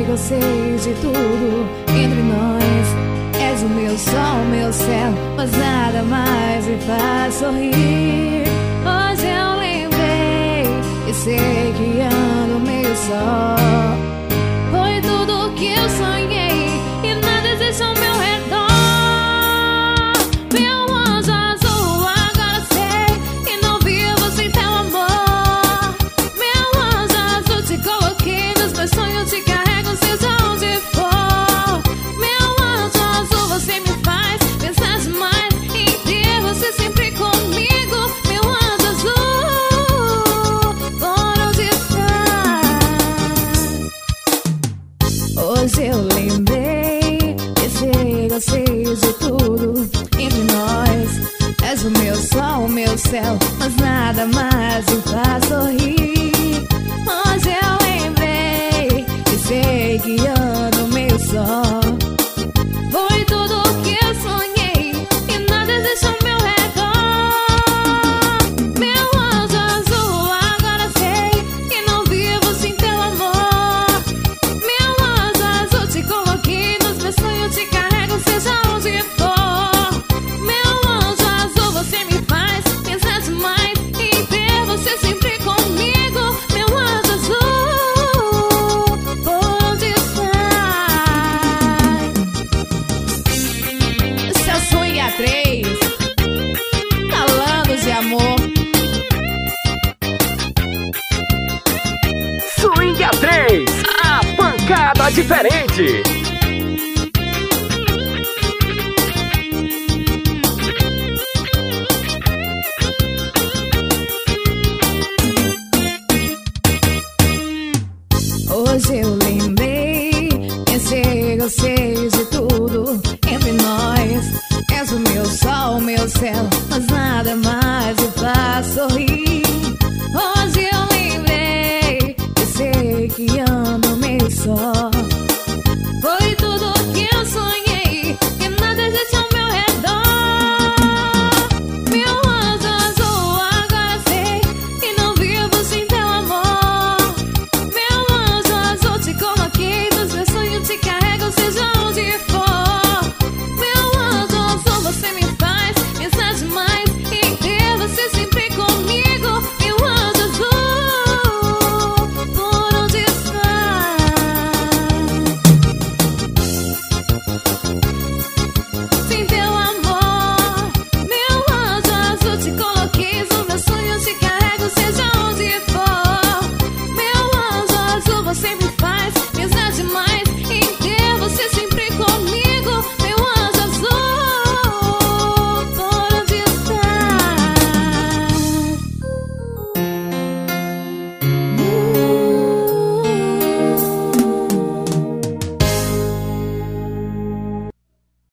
sei de tudo entre nós. És o meu sol, meu céu, mas nada mais me faz sorrir. Hoje eu lembrei e sei que ando meio só. Foi tudo que eu sonhei e nada existe ao meu redor. Meu anjo azul, agora sei que não vivo sem teu amor. Meu anjo azul, te coloquei nos meus sonhos, te carrego seja onde for. Meu anjo azul, você me faz pensar demais em ter você sempre comigo. Meu anjo azul, por onde estás? Hoje eu lembrei e sei de tudo entre nós. És o meu sol, o meu céu, mas nada mais me faz sorrir. Hoje eu lembrei e sei que ando meio só. Foi tudo que eu sonhei e nada existe ao meu redor. Meu anjo azul, agora sei que não vivo sem teu amor. Meu anjo azul, te coloquei nos meus sonhos, te carrego seja onde for. Meu anjo azul, você me faz pensar demais em ter você sempre comigo. Meu anjo azul, por onde estás? Seu swing a 3, falando de amor. Swing A3, a pancada diferente. Hoje eu lembrei, eu sei de tudo entre nós. És o meu sol, o meu céu, mas nada mais me faz sorrir. Hoje eu lembrei, eu sei que ando meio só.